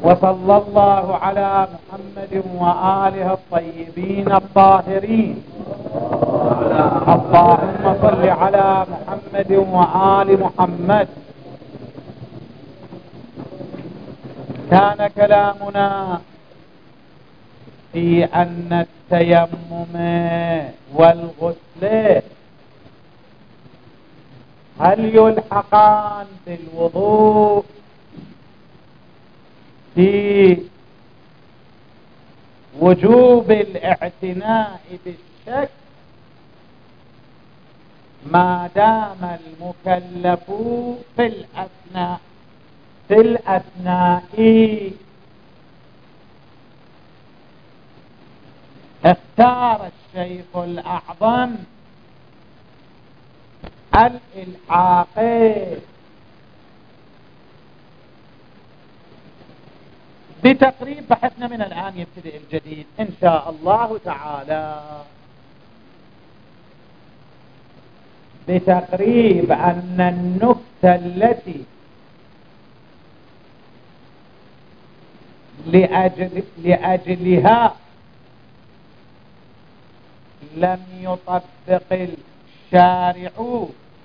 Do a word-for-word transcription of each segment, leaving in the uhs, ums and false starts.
وصلى الله على محمد وآله الطيبين الطاهرين. اللهم صل على محمد وآل محمد. كان كلامنا في أن التيمم والغسل هل يلحقان بالوضوء في وجوب الاعتناء بالشك ما دام المكلف في الأثناء في الأثناء اختار الشيخ الأعظم الإلحاق بتقريب بحثنا من الآن يبتدئ الجديد إن شاء الله تعالى، بتقريب أن النكتة التي لأجل لأجلها لم يطبق الشارع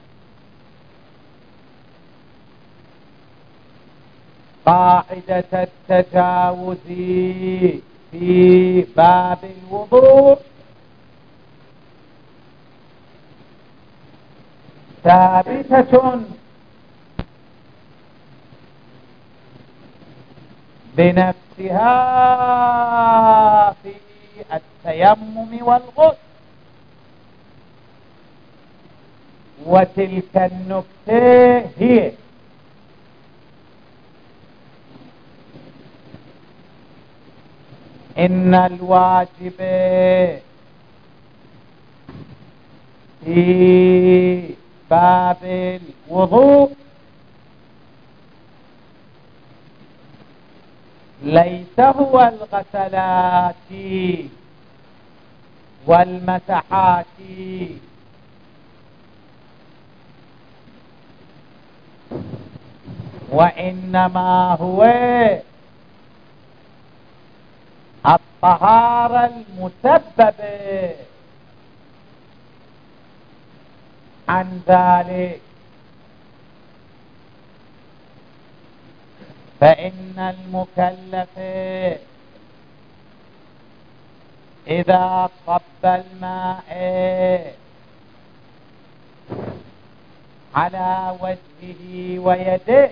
قاعدة التجاوز في باب الوضوء ثابتة بنفسها في التيمم والغسل. وتلك النكتة هي إن الواجب في باب الوضوء ليس هو الغسلات والمسحات، وإنما هو الطهارة المسببة عن ذلك. فإن المكلف إذا صب الماء على وجهه ويده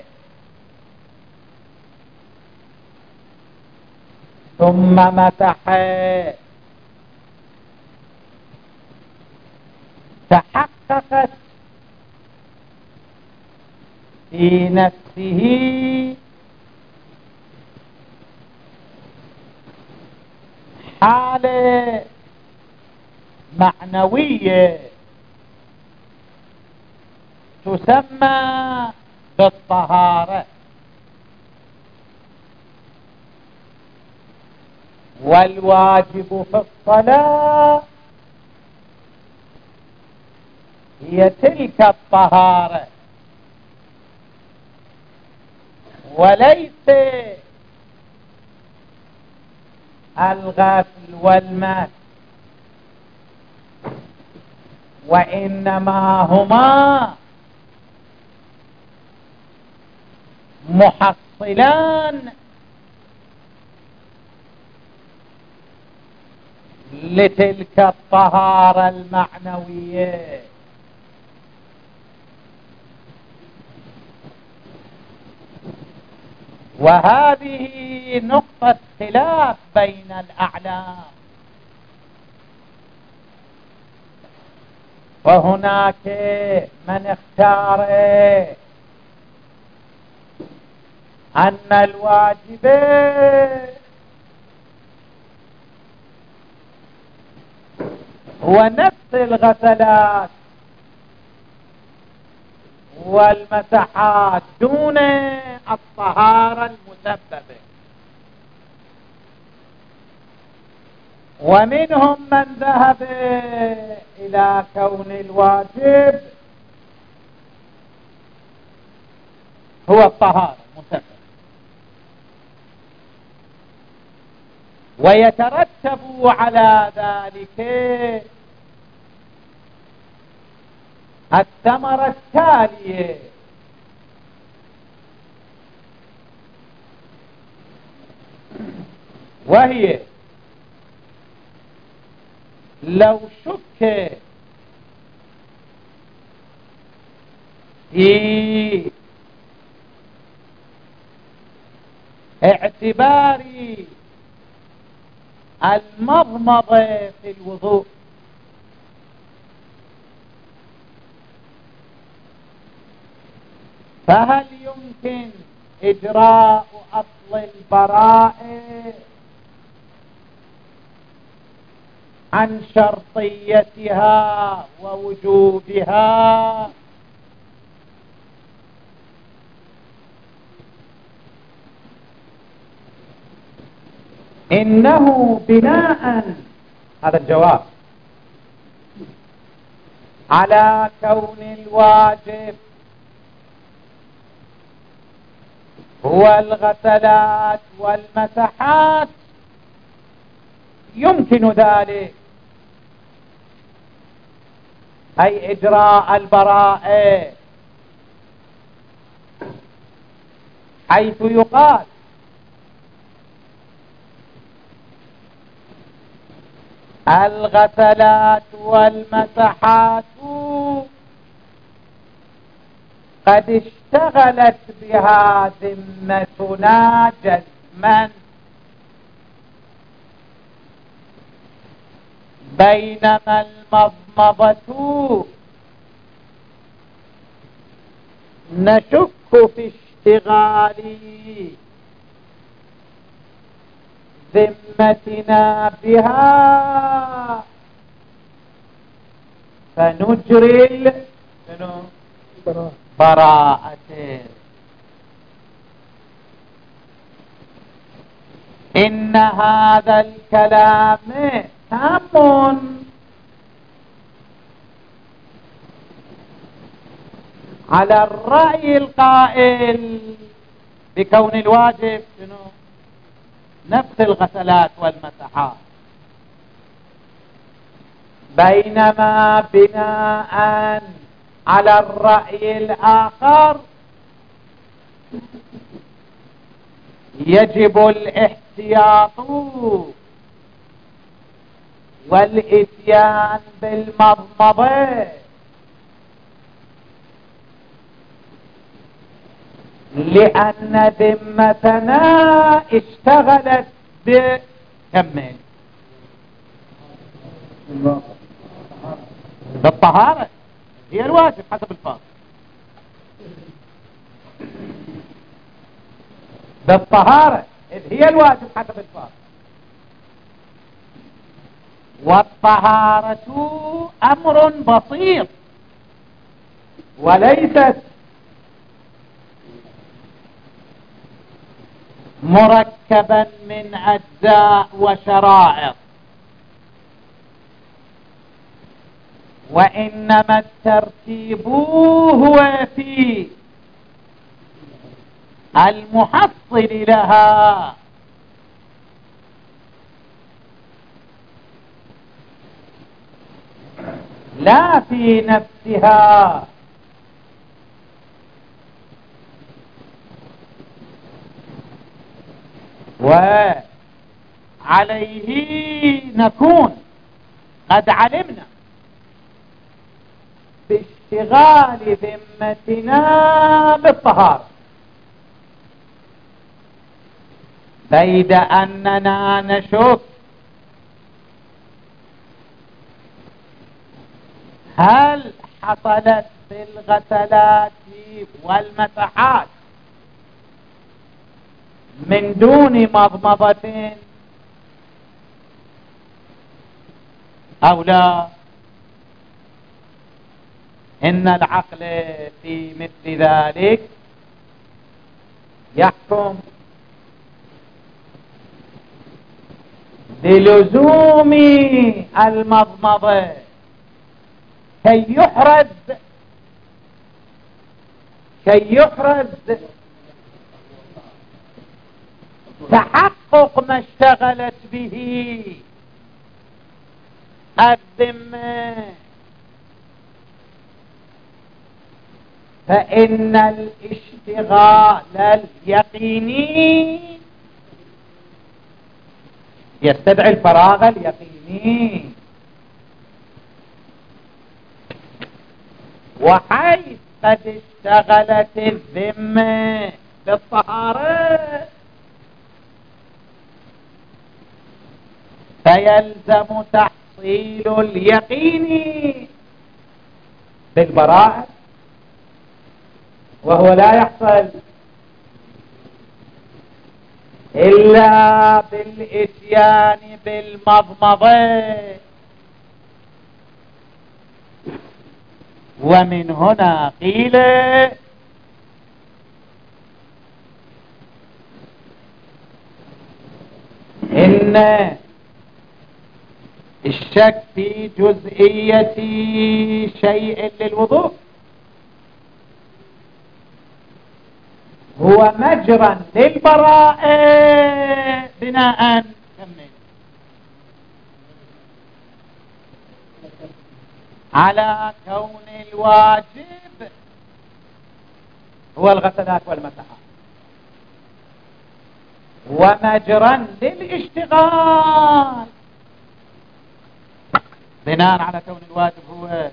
ثم مسح تحققت في نفسه حالة معنوية تسمى بالطهارة. والواجب في الصلاة هي تلك الطهارة وليس الغسل والمس، وإنما هما محصلان لتلك الطهارة المعنوية. وهذه نقطة خلاف بين الأعلام، وهناك من اختار أن الواجب هو نفس الغسلات والمسحات دون الطهارة المسببة، ومنهم من ذهب إلى كون الواجب هو الطهارة المسببة. ويترتب على ذلك الثمرة التالية: وهي لو شك في اعتبار المضمضة في الوضوء فهل يمكن إجراء أصل البراءة عن شرطيتها ووجودها؟ إنه بناء، هذا الجواب، على كون الواجب هو الغسلات والمسحات، يمكن ذلك، أي إجراء البراءة، حيث يقال الغسلات والمسحات قد اشتغلت بها ذمتنا جزما، بينما المضمضة نشك في اشتغال ذمتنا بها فنجري براءة. إن هذا الكلام تام على الرأي القائل بكون الواجب شنو؟ نفس الغسلات والمسحات، بينما بناء على الرأي الآخر يجب الاحتياط والإتيان بالمضمضة، لأن ذمتنا اشتغلت بكمل بالطهارة، هي الواجب حسب الفاظ، بالطهارة إذ هي الواجب حسب الفاظ، والطهارة أمر بسيط وليست مركبا من أجزاء وشرائط، وإنما الترتيب هو في المحصل لها، لا في نفسها. وعليه نكون قد علمنا باشتغال ذمتنا بالطهارة، بيد أننا نشك هل حصلت بالغسلات والمسحات من دون مضمضة أو لا. إن العقل في مثل ذلك يحكم بلزوم المضمضة كي يحرز كي يحرز تحقق ما اشتغلت به الذمة، فإن الاشتغال اليقيني يستدعي الفراغ اليقيني، وحيث قد اشتغلت الذمة بالطهارة فيلزم تحصيل اليقين بالبراءة، وهو لا يحصل إلا بالإتيان بالمضمضة. ومن هنا قيل إن الشك في جزئية شيء للوضوء هو مجرى للبراءة بناء على كون الواجب هو الغسلات والمسحات، ومجرى للاشتغال بناء على كون الواجب هو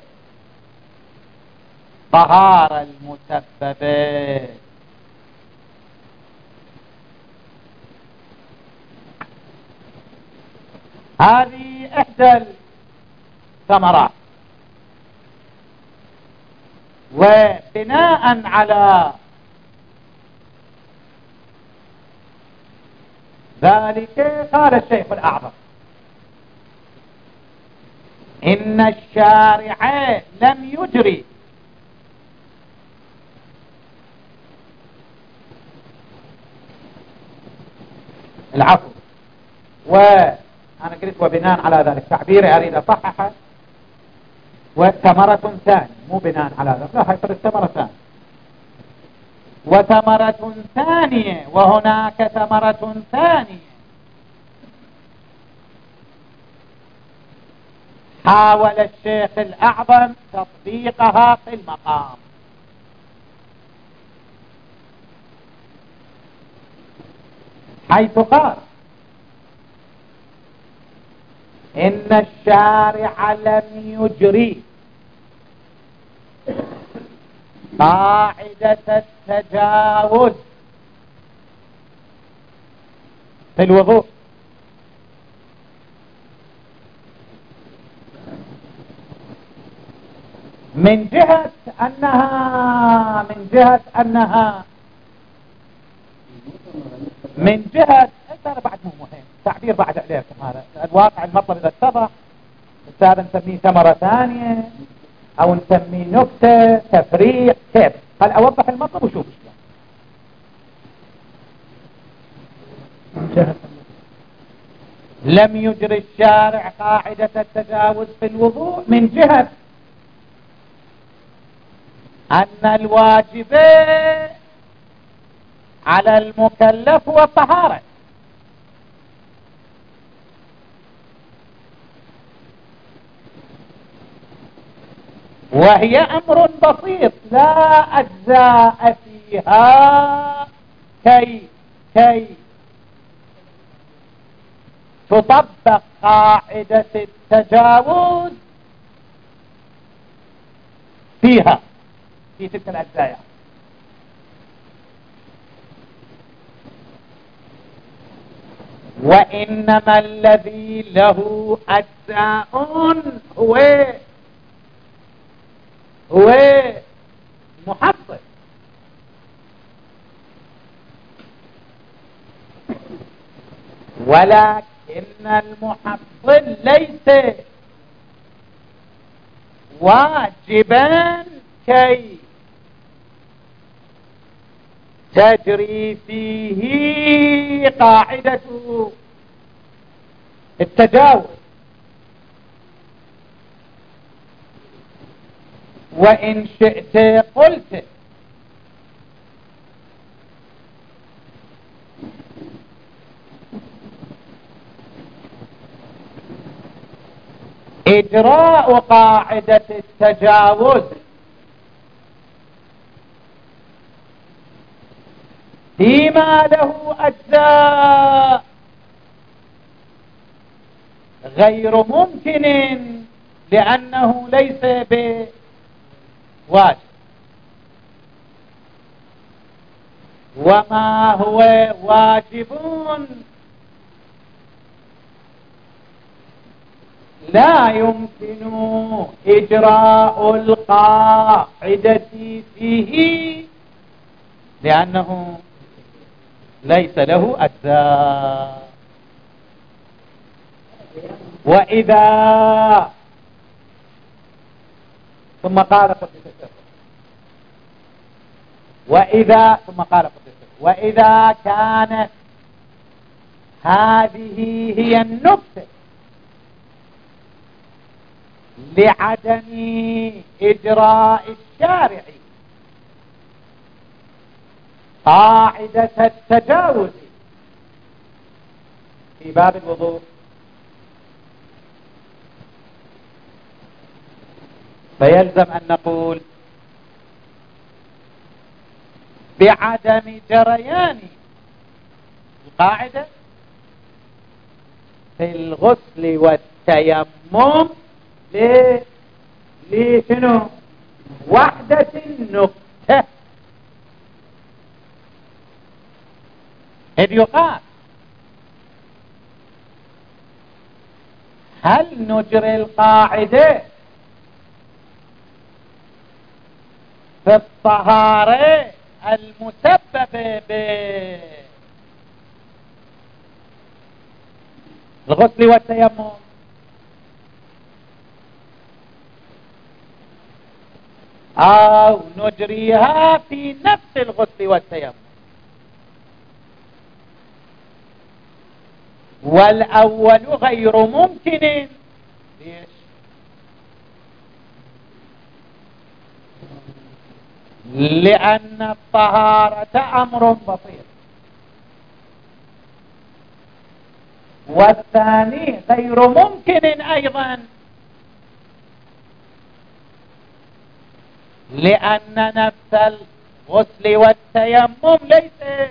طهارة المسببة. هذه إحدى الثمرات. وبناء على ذلك قال الشيخ الأعظم إن الشارع لم يجري العفو، وأنا قلت وبناء على ذلك تعبيري أريد أصححه، وثمرة ثانية مو بناء على ذلك، لا هيفرد ثمرة ثانية وثمرة ثانية وهناك ثمرة ثانية حاول الشيخ الأعظم تطبيقها في المقام، حيث قال إن الشارع لم يجري قاعدة التجاوز في الوضوء من جهة أنها من جهة أنها من جهة ترى بعد مو مهم تعبير بعد عليكم، هذا الواقع المطلب إذا اتضح هذا نسميه ثمرة ثانية أو نسميه نكتة تفريق كيف، هل أوضح المطلب وشوف شلون. لم يجري الشارع قاعدة التجاوز في الوضوء من جهة أن الواجب على المكلف هو الطهارة، وهي أمر بسيط لا أجزاء فيها كي كي تطبق قاعدة التجاوز فيها في تلك الأجزاء. وإنما الذي له أجزاء هو هو محصل، ولكن المحصل ليس واجبا كي تجري فيه قاعدة التجاوز. وإن شئت قلت إجراء قاعدة التجاوز فيما له أجزاء غير ممكن لأنه ليس بواجب، وما هو واجب لا يمكن إجراء القاعدة فيه لأنه ليس له أجزاء. وإذا ثم قال قدس السر وإذا ثم قال قدس السر وإذا كانت هذه هي النكتة لعدم إجراء الشارع قاعدة التجاوز في باب الوضوء، فيلزم أن نقول بعدم جريان القاعدة في الغسل والتيمم لشنو؟ وحدة النكتة، إذ يقال هل نجري القاعدة في الطهارة المسببة بالغسل والتيمم أو نجريها في نفس الغسل والتيمم؟ والأول غير ممكن. ليش؟ لأن الطهارة أمر بسيط، والثاني غير ممكن أيضا لأن نفس الغسل والتيمم ليس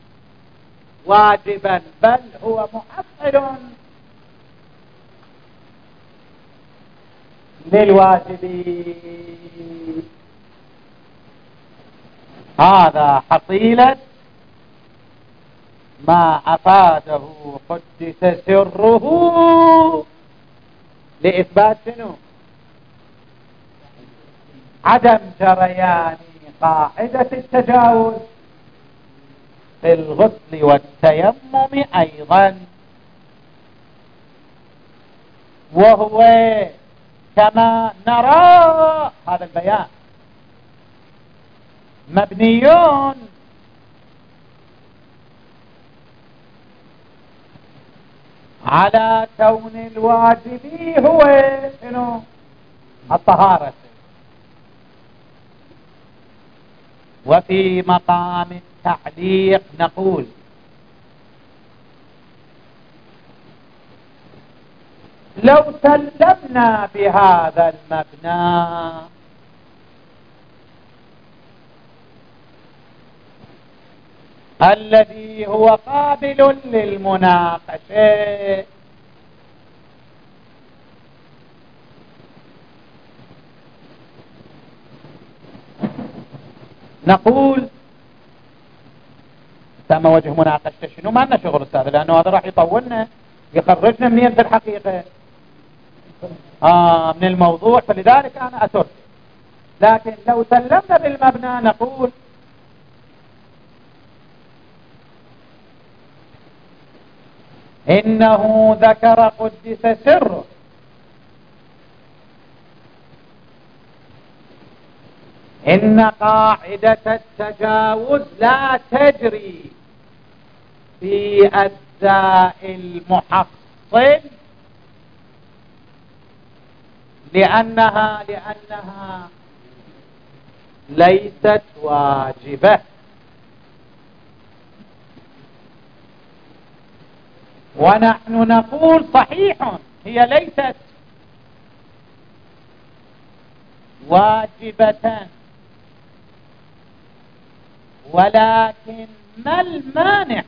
واجبا بل هو محصل للواجب. هذا حصيلة ما أفاده قدس سره لإثبات شنو؟ عدم جريان قاعدة التجاوز في الغسل والتيمم أيضا، وهو كما نرى هذا البيان مبنيون على كون الواجب هو شنو؟ الطهارة. وفي مقام التعليق نقول لو سلمنا بهذا المبنى الذي هو قابل للمناقشة نقول تم وجه مناقشة شنو؟ ما لنا شغل استاذ، لانه هذا راح يطولنا يخرجنا منين في الحقيقة آه من الموضوع، فلذلك انا اترك. لكن لو سلمنا بالمبنى نقول انه ذكر قدس سره إن قاعدة التجاوز لا تجري في أجزاء المحصل لأنها لأنها ليست واجبة. ونحن نقول صحيح هي ليست واجبة، ولكن ما المانع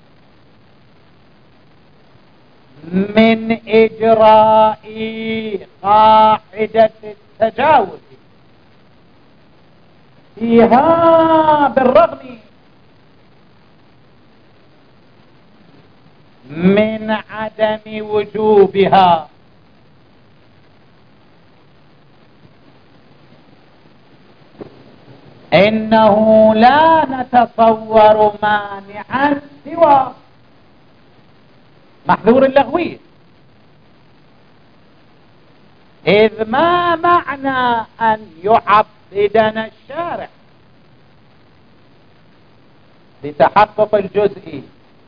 من إجراء قاعدة التجاوز فيها بالرغم من عدم وجوبها؟ إنه لا نتصور مانعا سوى محذور اللغوية، إذ ما معنى أن يعبدنا الشارع لتحقق الجزئي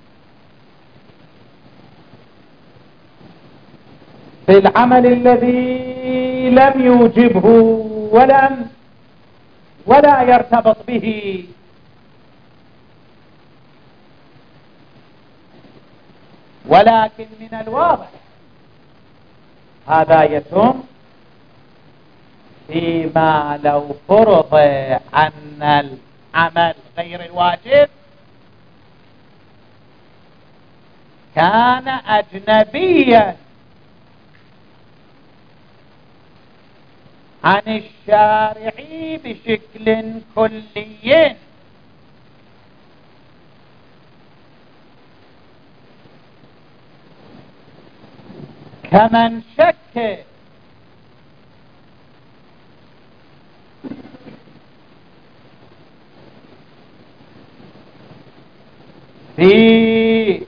في العمل الذي لم يوجبه ولم ولا يرتبط به، ولكن من الواضح هذا يتم فيما لو فرض أن العمل غير الواجب كان أجنبيا عن الشارع بشكل كلي، كمن شك في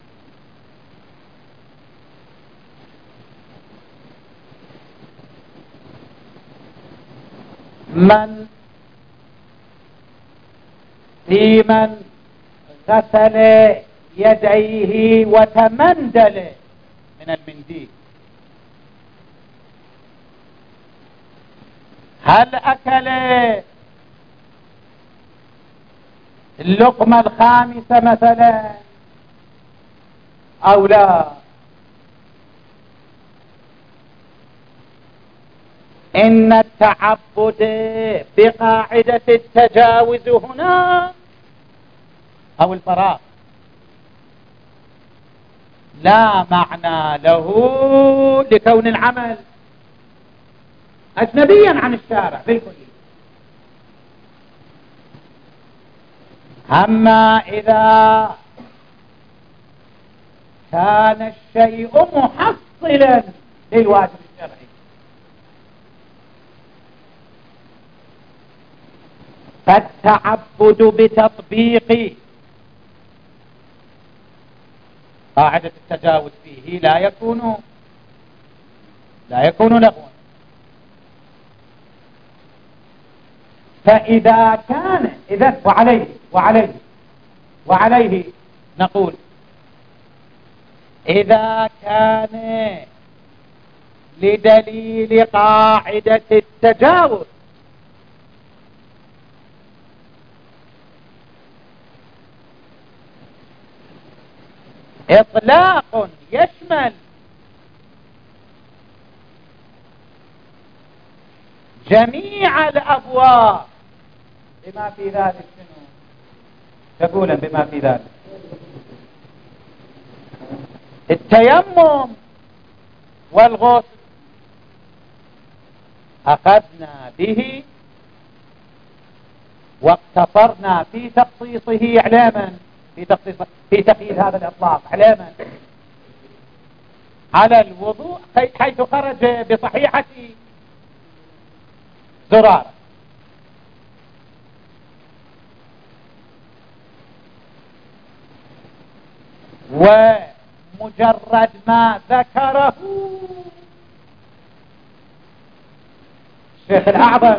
من في من غسل يديه وتمندل من المنديل، هل أكل اللقمة الخامسة مثلا أو لا؟ إن التعبد بقاعدة التجاوز هنا أو الفراغ لا معنى له لكون العمل أجنبيا عن الشارع بالكل. أما إذا كان الشيء محصلا للواجب الشرعي فالتعبد بتطبيق قاعدة التجاوز فيه لا يكون لا يكون لغوا. فإذا كان إذا وعليه وعليه وعليه نقول إذا كان لدليل قاعدة التجاوز إطلاق يشمل جميع الأبواب بما في ذلك شنو تقولا بما في ذلك التيمم والغسل أخذنا به واقتصرنا في تخصيصه إعلاما في تخصيص في تقييد هذا الإطلاق إعلاما على الوضوء حيث خرج بصحيحة زرارة، ومجرد ما ذكره الشيخ الأعظم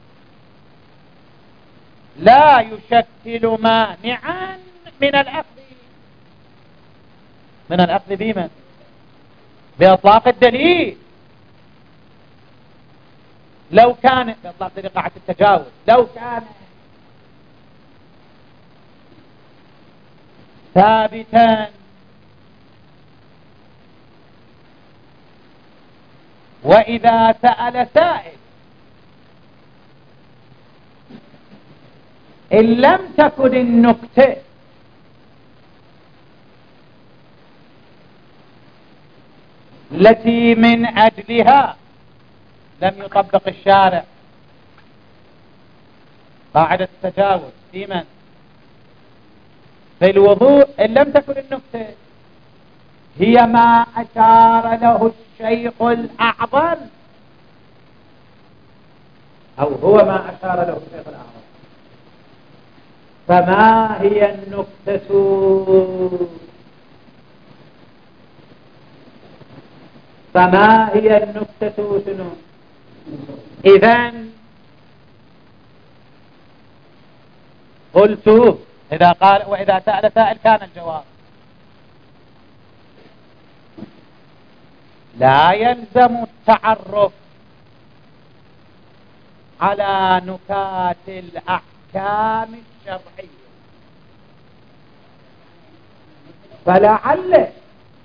لا يشكل مانعا من الأخذ من الأخذ بمن بإطلاق الدليل. لو كان بإطلاق دليل قاعدة التجاوز لو كان ثابتا وإذا سأل سائل إن لم تكن النكتة التي من أجلها لم يطبق الشارع قاعدة التجاوز في من؟ في الوضوء، إن لم تكن النكتة هي ما أشار له الشيخ الأعظم أو هو ما أشار له الشيخ الأعظم، فما هي النكتة؟ فما هي النكتة شنو؟ إذن قلت إذا قال وإذا سأل سائل كان الجواب لا يلزم التعرف على نكات الأحكام الشرعية، فلعل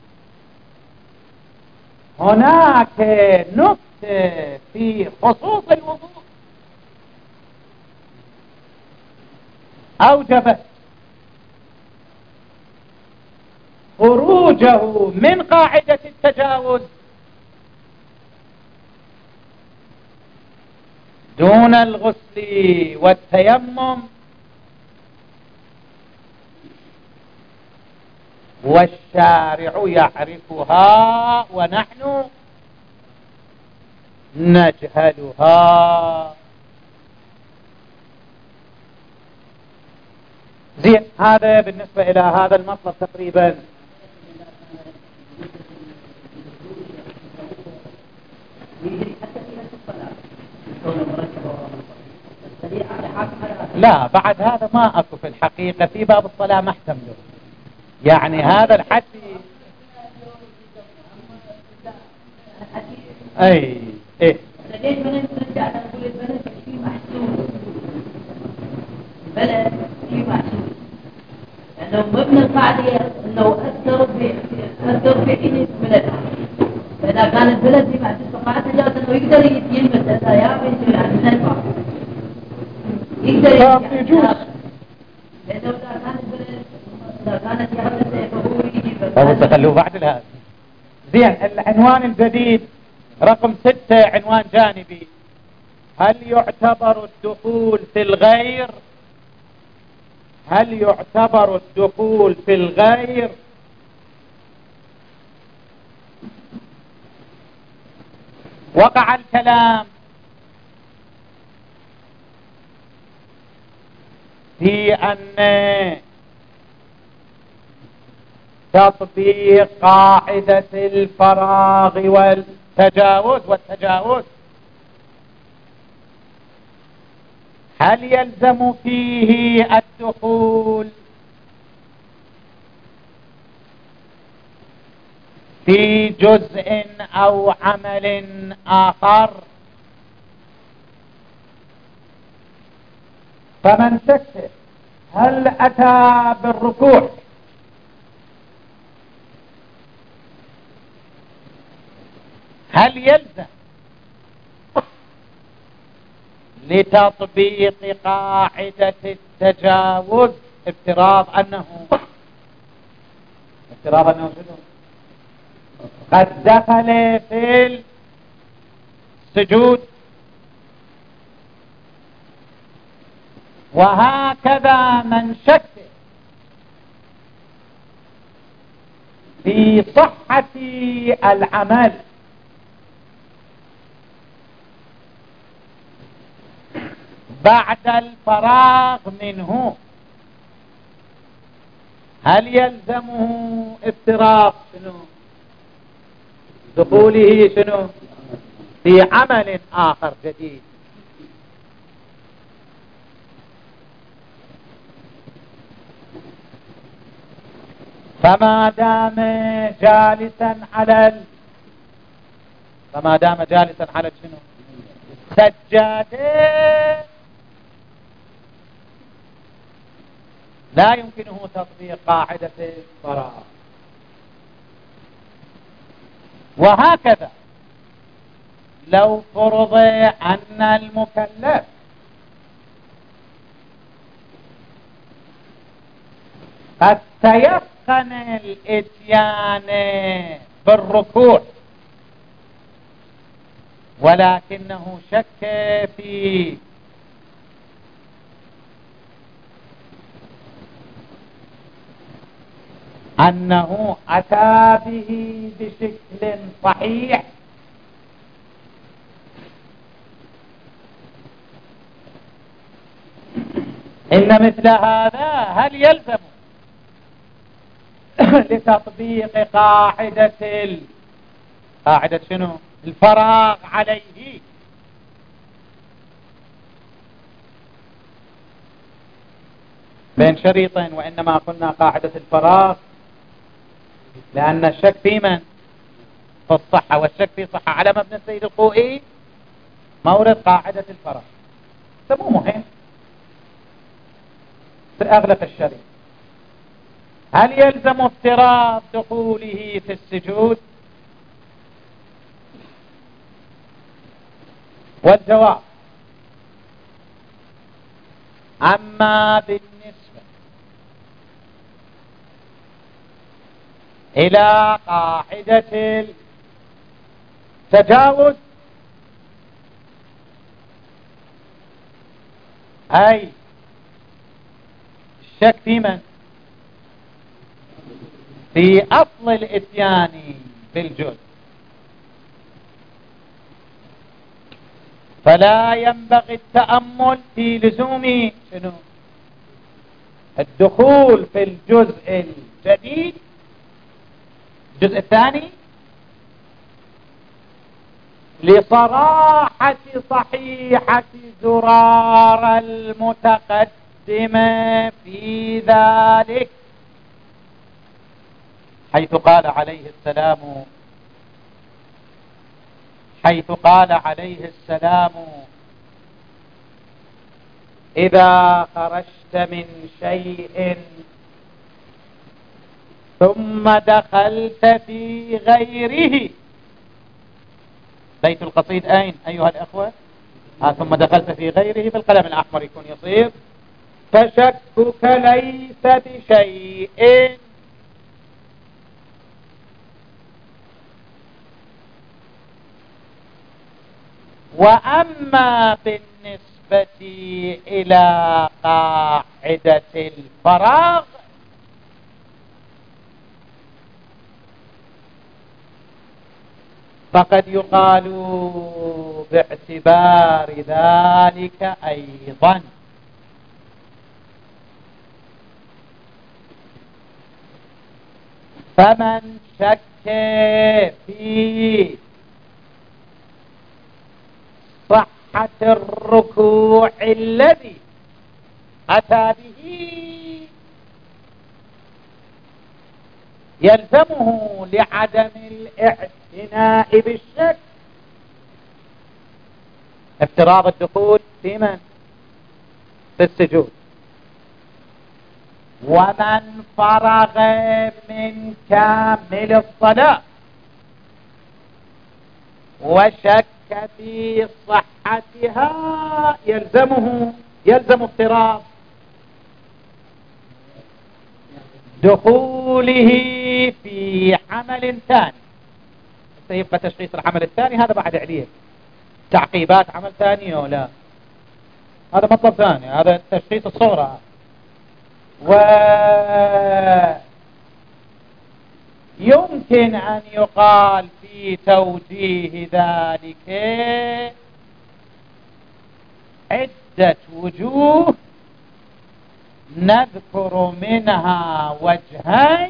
هناك نكتة في خصوص الوضوء أوجبت خروجه من قاعدة التجاوز دون الغسل والتيمم، والشارع يعرفها ونحن نجهلها. زين، هذا بالنسبة إلى هذا المطلب تقريبا. لا، بعد هذا ما أكو في الحقيقة في باب الصلاة ما احتمله، يعني هذا الحد اي ايه ليش ما نرجع نقول البلد في محسوس؟ البلد في محسوس لأنه مبنى القاعدة أنه أثر في أثر في حين بلدها، فإذا كان البلد في محسوس فقاعدة جاءت أنه يقدر يلمس هذا يا بنت يعني من البعض يقدر يجوز. لأنه إذا كان البلد إذا كانت يحدث فهو يجي طب تخلوه بعد الهذا. زين، العنوان الجديد رقم ستة عنوان جانبي: هل يعتبر الدخول في الغير هل يعتبر الدخول في الغير وقع الكلام في أن تطبيق قاعدة الفراغ والتجاوز والتجاوز هل يلزم فيه الدخول في جزء أو عمل آخر؟ فمن شك هل أتى بالركوع هل يلزم لتطبيق قاعدة التجاوز افتراض أنه افتراض أنه شنو؟ قد دخل في السجود، وهكذا من شك في صحة العمل بعد الفراغ منه هل يلزمه افتراض شنو؟ دخوله شنو؟ في عمل آخر جديد. فما دام جالسا على ال... فما دام جالسا على شنو؟ سجاده لا يمكنه تطبيق قاعدة الفراغ. وهكذا لو فرض أن المكلف قد تيقن الاتيان بالركوع ولكنه شك في أنه أتى به بشكل صحيح إن مثل هذا هل يلزم لتطبيق قاعدة ال... قاعدة شنو الفراغ عليه بين شريطين، وإنما قلنا قاعدة الفراغ لأن الشك في من في الصحة، والشك في صحة على مبنى السيد الخوئي مورد قاعدة الفراغ. مو مهم في أغلق الشريط. هل يلزم افتراض دخوله في السجود؟ والجواب أما بالنسبة إلى قاعدة التجاوز أي الشك في من في أصل الإتيان بالجزء، فلا ينبغي التأمل في لزوم شنو الدخول في الجزء الجديد الجزء الثاني لصراحة صحيحة زرار المتقدمة في ذلك، حيث قال عليه السلام حيث قال عليه السلام إذا خرجت من شيء ثم دخلت في غيره. بيت القصيد أين أيها الأخوة؟ آه ثم دخلت في غيره بالقلم الأحمر يكون يصير فشكك ليس بشيء وأما بالنسبة إلى قاعدة الفراغ فقد يقال باعتبار ذلك أيضا فمن شك في صحة الركوع الذي أتى به يلزمه لعدم الاعتناء بالشك افتراض الدخول في من؟ في السجود. ومن فرغ من كامل الصلاة وشك في صحتها يلزمه يلزم افتراض دخوله في عمل ثاني. سيبقى تشخيص العمل الثاني هذا بعد عليه تعقيبات عمل ثاني ولا لا، هذا مطلب ثاني، هذا تشخيص الصورة. ويمكن أن يقال في توجيه ذلك عدة وجوه نذكر منها وجهين.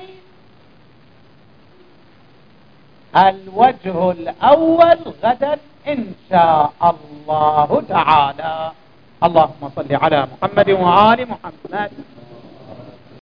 الوجه الأول غدا إن شاء الله تعالى. اللهم صل على محمد وآل محمد.